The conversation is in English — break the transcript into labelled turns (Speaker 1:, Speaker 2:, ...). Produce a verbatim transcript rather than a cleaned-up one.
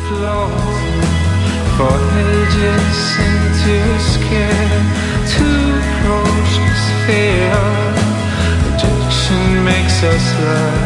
Speaker 1: flow for ages and too scared to approach this fear. Rejection makes us love.